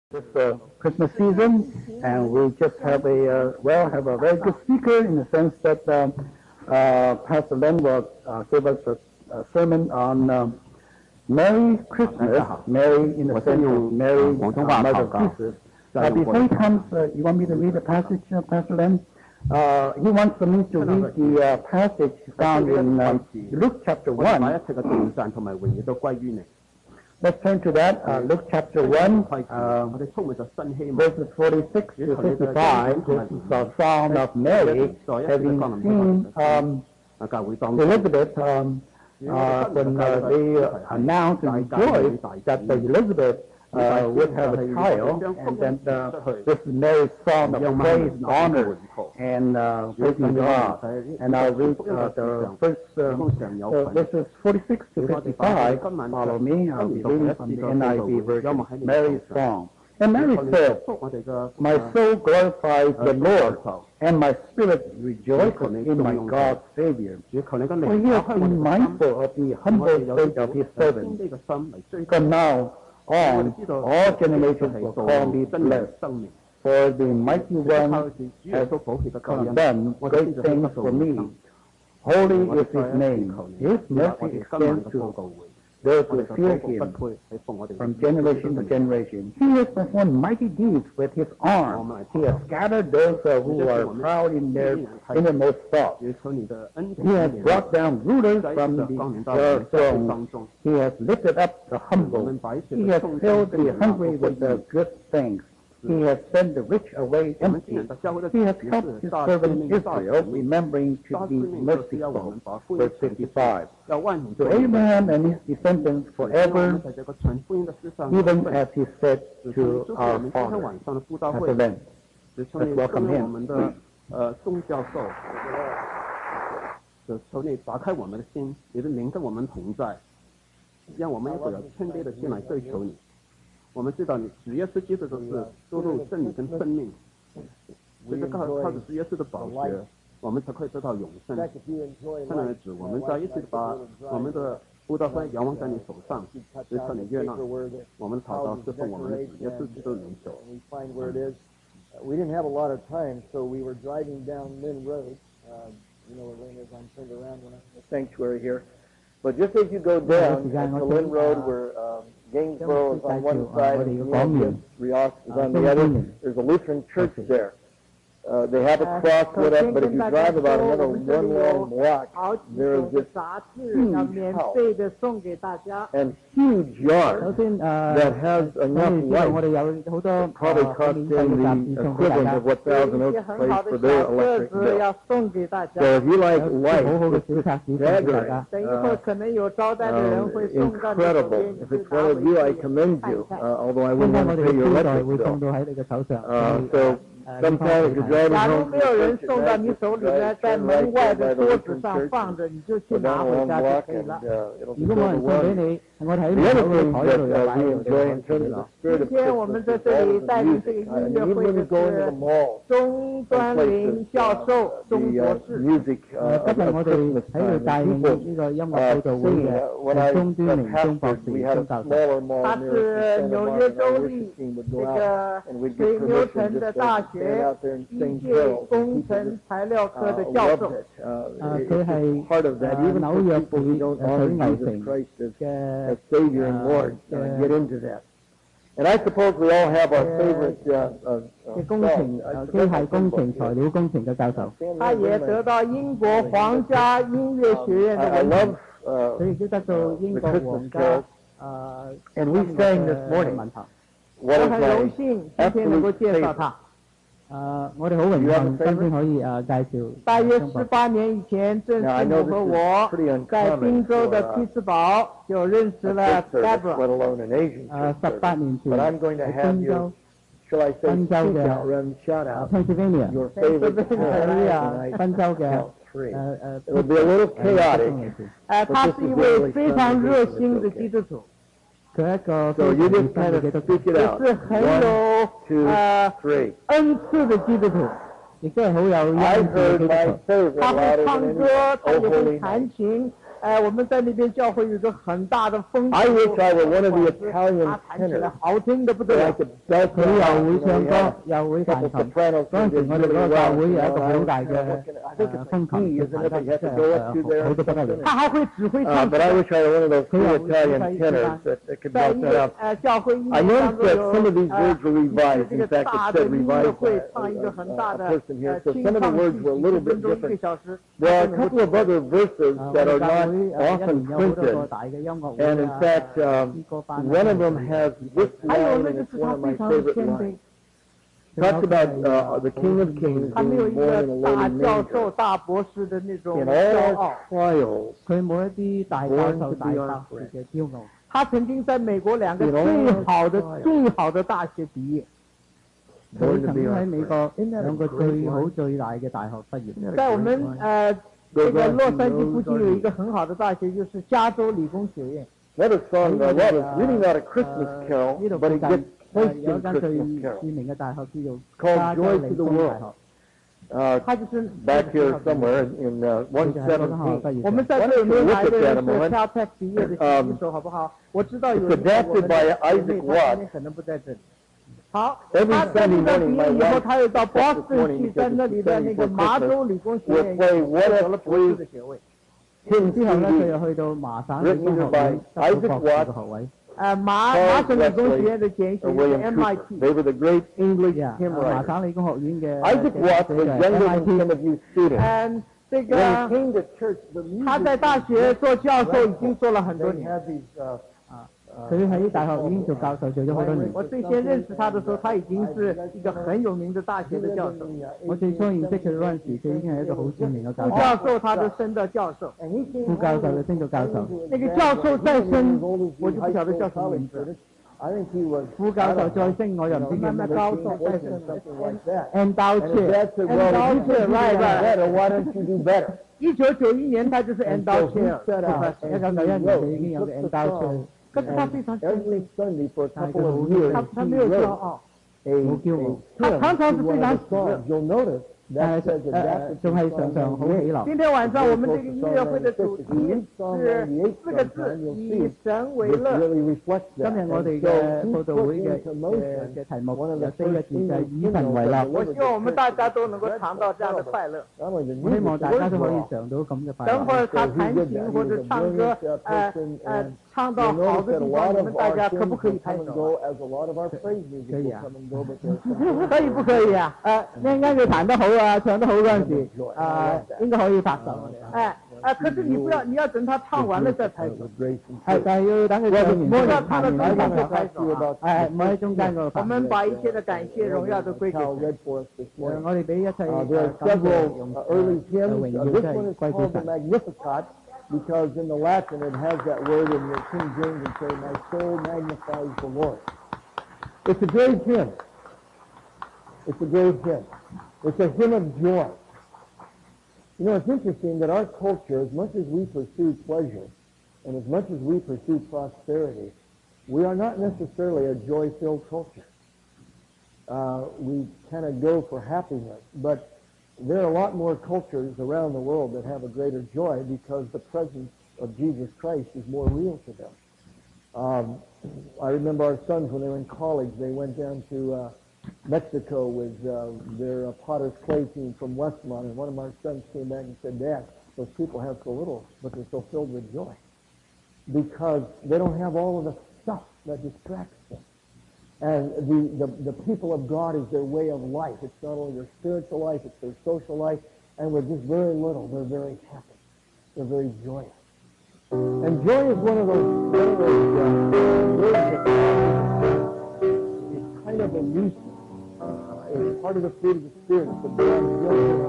this Christmas season, and we just have have a very good speaker in the sense that Pastor Len will give us a sermon on Merry Christmas, Mary in the sense of Mary, Mother of Jesus. Before he comes, you want me to read the passage, Pastor Len? He wants me to read the passage found in Luke chapter 1. Let's turn to that. Luke chapter 1, verses 46 to 55. This is the Psalm of Mary, having seen Elizabeth when they announced and rejoiced that Elizabeth would have a child, and then this is Mary's song of praise and honor and praising God. And I'll read the first verses 46 to 55. Follow me. I'll be reading from the NIV version, Mary's song. And Mary said, "My soul glorifies the Lord, and my spirit rejoices in my God Savior. For he has been mindful of the humble state of his servant. From now on, all generations will call me blessed. For the mighty one has done great things for me. Holy is his name. His mercy extends to those who fear him from generation to generation. He has performed mighty deeds with his arm. He has scattered those who are proud in their innermost thoughts. He has brought down rulers from the throne. He has lifted up the humble. He has filled the hungry with the good things. He has sent the rich away empty. He has helped his servant Israel, remembering to be merciful." Verse 55. "To Abraham and his descendants forever, even as he said to our father." Pastor Len, let's welcome him. 宋教授，求你打开我们的心，你的灵跟我们同在，让我们有谦卑的心来追求你。我们知道你主耶稣基督都是注入真理跟生命，就是靠着主耶稣的宝血，我们才可以得到永生。圣灵的主，我们再一次把我们的布道会仰望在你手上，只求你悦纳我们的祷告，是奉我们的主耶稣基督的名求。 We didn't have a lot of time, so we were driving down Lynn Road. Where Lynn is, I'm turned around when I'm in the sanctuary here. But just as you go down to Lynn Road, where Gainesboro is on one side and Rios is on the other, there's a Lutheran church there. They have a cross lit up, but if you drive about another one long block, there is this huge house and huge yard that has enough light that probably cost them the equivalent of what Thousand Oaks pays for their electric bill. So if you like light, it's staggering, incredible. If it's one of you, I commend you, although I wouldn't want to pay your electric bill. So sometimes you're driving home from church at night, turn right there by the Lutheran church, go down a long block, and it'll be so wonderful. The other thing that we enjoy in terms of the spirit of Christmas is all of the music. And even when you go into the mall, some places, the music of Christmas time, people singing. When I pastored, we had a smaller mall near Santa Monica. Our worship team would go out, and we'd get permission just to stand out there and sing carols. People loved it. It's part of that, even for people who don't honor Jesus Christ as Savior and Lord, get into that. And I suppose we all have our favorite songs. 機械工程、材料工程嘅教授， 他也得到英國皇家音樂學院的文憑， 佢亦都得到英國皇家 And we sang this morning. 我很榮幸今天能夠介紹他。 我哋好榮幸今天可以介紹。 大約18年以前，郑师母和我在賓州的匹茲堡就認識了 Deborah。 18年前喺賓州。 Shall I say Pennsylvania， your favorite 賓州嘅 It'll be a little chaotic. 他是一位非常熱心的基督徒。 佢一個 So you just kind of speak it out. 是很有恩賜的基督徒， 亦都係好有恩賜嘅基督徒。 他會唱歌，他也會彈琴， 我们在那边教会有一个很大的风。 I wish I were one of the Italian 他弹起来 tenors. 好聽得不得 I 了。 could belt 佢 them 又 out, 會 you know, 唱 he 歌 had 又會 a 彈 couple 琴。 sopranos 嗰陣時 who did 我哋嗰 really 個教 well, 會 you 有一 know, 個 and 好大 I 嘅 think it's 風 the key, 琴， isn't it? You have to go up to there 好 and 得不得了。 something. 他還會指揮唱 But I wish I were one of those true Yeah, Italian we- tenors that could 在 belt 一 that 个 out. 教会音 I 乐 noticed 當中 that 有 some of these words were 一 revised. 個 In 這個 fact, 大 it 的 said 音樂 revised 會 by 唱一個很大 a 的 person here. So 清 some of the 唱 words were a little 10 分 bit 鐘1個 different. 小時。 There are a couple of other verses 我 that 哋 are 教 not 會一 often 年有好多個 printed. 大嘅音樂 And 會 in 啊， fact, 詩歌班啊 one of them has this 還有 line, 那 and 個 it's 是 one 他 of 非 my 常的 favorite 謙卑 lines. Talks about the King of Kings 他沒有 being 一 born 個 in a 大 lowly 教授、 manger. 大博士的那種 In 驕 all 傲 our。trials, 佢冇一啲大教授、大博士嘅驕傲。 他曾經在美國兩個 You know, 最好的大學畢業。 佢 born to 曾 be 經喺 our 美 friend. 國 Isn't that a 兩個 great 最好 line? 最大嘅大學畢業。 在我們這個洛杉磯附近有一個很好的大學，就是加州理工學院。 Another song that was really not a Christmas carol, 呢度 but 附 it 近 gets placed 有一 in 間最 Christmas carol. 著名嘅大學叫做 Called 加州 Joy 理 to the 工大 World. 學。 Back 他就是 here somewhere in 佢就喺嗰間學校畢 117. 業。 我們在這裡面來的人是 Caltech 畢業的新手，好不好？我知道有人在我們的國內，他今天可能不在這裡。好，他畢業以後，他又到 Boston 去，在那裡的那個麻州理工學院得了博士的學位。 之後咧，佢又去到麻省理工學院得到博士嘅學位。 麻省理工學院的簡寫是 MIT。 They were the great English 麻 hymn writers. 省理工學院嘅 Isaac Watts was younger than some of you students. 這個 When he came to church, the music 他在大學做教授已經做了很多 they 年。 had these 佢喺大學已經做教授做咗好多年。 我最先認識他的時候，他已經是一個很有名的大學的教授。 我最初認識佢嗰陣時，佢已經係一個好著名嘅教副授。 教授他就升到教授， 副教授就升到教授。 那個教授再升，我就不曉得叫什麼名字。 I think he was 副教授再升，我又唔知叫咩高授再 something 升。 like that. Endowed And his dad said, well, Endowed if you chair, do right, right. better, why don't you do better? 1991年他就是 endowed chair， set out 1991年佢已經有個 endowed chair。 可是他非常謙 Every 卑， Sunday for a couple of years, 他沒有驕傲， 冇驕傲。 他常常是 one 非 of 常 the 喜樂。 songs. You'll notice 但 that 係 says adapted 仲係常常好喜樂。 今天晚上我們這個音樂會的主題是四個字：以神為 This 樂。 really reflects 今 that. 日我哋 And so 嘅 he 佈道 put 會嘅 into motion 嘅題目 one of 有 the 四個 first 字就係 English 以神 hymnals 為 that 樂。 delivered 我希望我們大家都能夠嘗到這樣的快樂。 Not only the 我希望 music, 大 the 家都 words 可 were 以 awesome. 嘗到咁嘅快等會樂。 兒他彈琴或者唱歌，唱到好的地方，你們大家可不可以拍手？ as a lot of our praise music will come and go, but there's some 可以不可以啊？ 一陣間佢彈得好啊，唱得好嗰陣時，應該可以拍手。 可是你要等他唱完了再拍手。 grace and 係，但係要等佢唱完， 不要唱到中間就彈完拍手啊！ 唔好喺中間嗰度我拍。 們把一切的感謝榮耀都歸給 Cal 神。 read for us this morning. 我哋俾一切 There are 感謝 several 用 early hymns. 榮耀 This 都 one 係 is 歸 called 俾 the 神。 Magnificat because in the Latin it has that word in the King James and say, my soul magnifies the Lord. It's a great hymn. It's a great hymn. It's a hymn of joy. You know, it's interesting that our culture, as much as we pursue pleasure and as much as we pursue prosperity, we are not necessarily a joy-filled culture. We kind of go for happiness, but there are a lot more cultures around the world that have a greater joy because the presence of Jesus Christ is more real to them. I remember our sons when they were in college, they went down to Mexico with their Potter's Clay team from Westmont, and one of my sons came back and said, Dad, those people have so little, but they're so filled with joy because they don't have all of the stuff that distracts them. And the people of God is their way of life. It's not only their spiritual life, it's their social life, and with just very little, they're very happy. They're very joyous. And joy is one of those words that is kind of elusive. It's part of the fruit of the Spirit. It's the